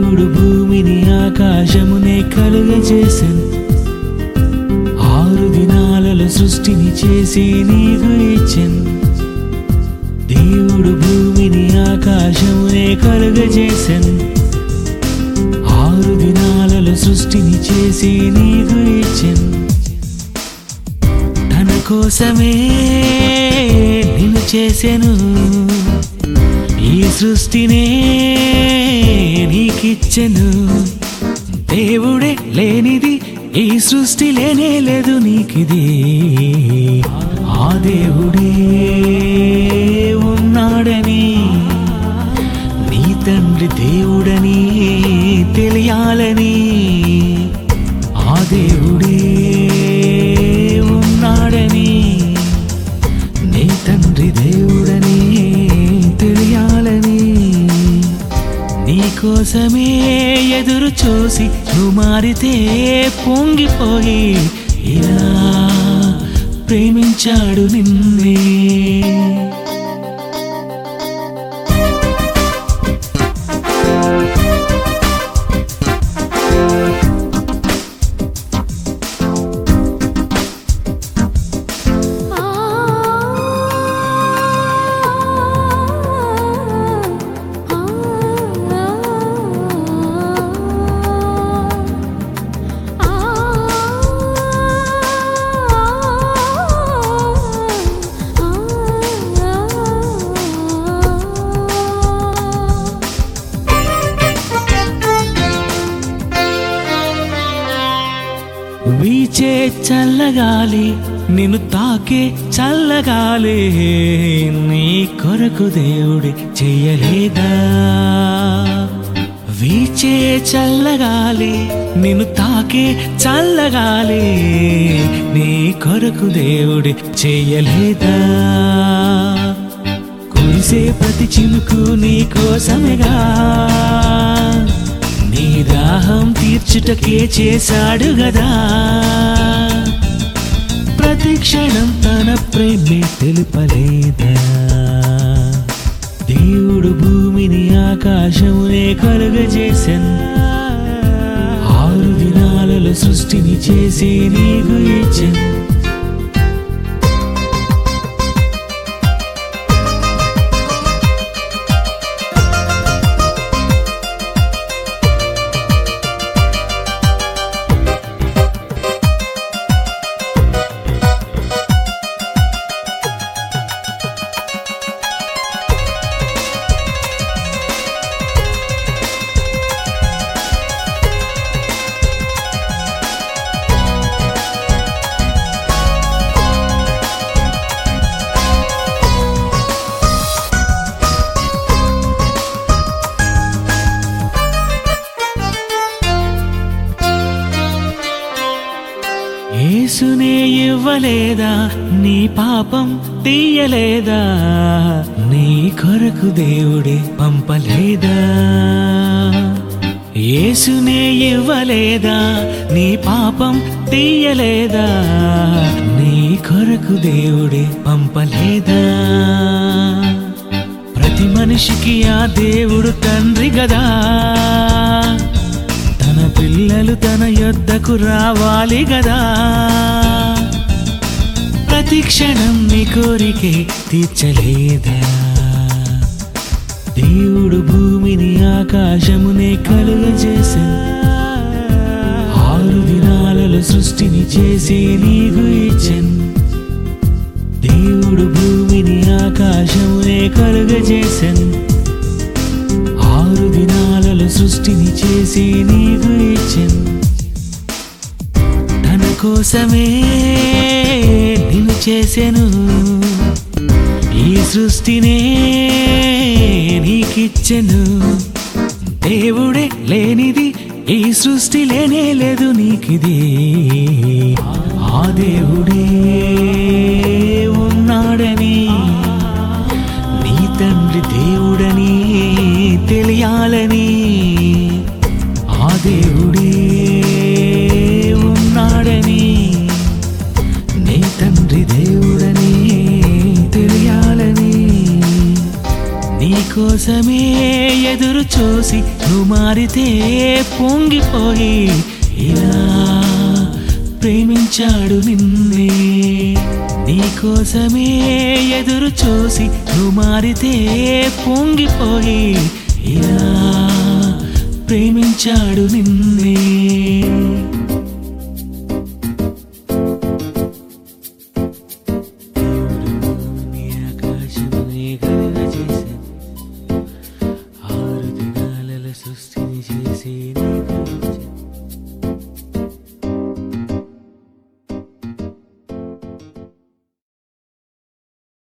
దేవుడు భూమిని ఆకాశమునే కలుగజేసెను 6 దినాలలో సృష్టిని చేసి నీకు ఇచ్చెను దేవుడు భూమిని ఆకాశమునే కలుగజేసెను 6 దినాలలో సృష్టిని చేసి నీకు ఇచ్చెను తన కోసమే నిన్ను చేసెను ఈ సృష్టినే నీకిచ్చెను దేవుడే లేనిది ఈ సృష్టి లేనే లేదు నీకిది ఆ దేవుడే ఉన్నాడని నీ తండ్రి దేవుడని తెలియాలని ఆ దేవుడే ఉన్నాడని నీ తండ్రి దేవుడని తెలియాలని నీకోసమే ఎదురు చూసి నువ్వు మారితే పొంగిపోయి ఇలా ప్రేమించాడు నిన్నే వీచే చల్లగాలి నిన్ను తాకే చల్లగాలి నీ కొరకు దేవుడి చెయ్యలేదా వీచే చల్లగాలి నిన్ను తాకే చల్లగాలి నీ కొరకు దేవుడి చెయ్యలేదా కురిసే ప్రతి చినుకు నీ కోసమేగా నీ దాహం తీర్చుటకే చేశాడు గదా ప్రతి క్షణం తన ప్రేమే తెలుపలేదా దేవుడు భూమిని ఆకాశమునే కలుగజేసెను 6 దినాలలో సృష్టిని చేసి నీకు ఇచ్చెను యేసునే ఇవ్వలేదా నీ పాపం తీయలేదా నీ కొరకు దేవుడే పంపలేదా యేసునే ఇవ్వలేదా నీ పాపం తీయలేదా నీ కొరకు దేవుడే పంపలేదా ప్రతి మనిషికి ఆ దేవుడు తండ్రి గదా తన పిల్లలు తన యొద్దకు రావాలి గదా ప్రతి క్షణం నీ కోరికే తీర్చలేదా దేవుడు భూమిని ఆకాశమునే కలుగజేసెను 6 దినాలలో సృష్టిని చేసి నీకు ఇచ్చెను దేవుడు భూమిని ఆకాశమునే కలుగజేసెను 6 దినాలలో సృష్టిని చేసి నీకు ఇచ్చెను తన కోసమే నిన్ను చేసెను ఈ సృష్టినే నీకిచ్చెను దేవుడే లేనిది ఈ సృష్టి లేనే లేదు నీకిది ఆ దేవుడే ఉన్నాడని నీ తండ్రి దేవుడని తెలియాలని ఆ దేవుడే ఉన్నాడని నీ తండ్రి దేవుడని తెలియాలని నీకు నీకోసమే ఎదురు చూసి నువ్వు మారితే పొంగిపోయి ఇలా ప్రేమించాడు నిన్నే. నీకోసమే ఎదురు చూసి నువ్వు మారితే పొంగిపోయి ఇలా ప్రేమించాడు నిన్నే.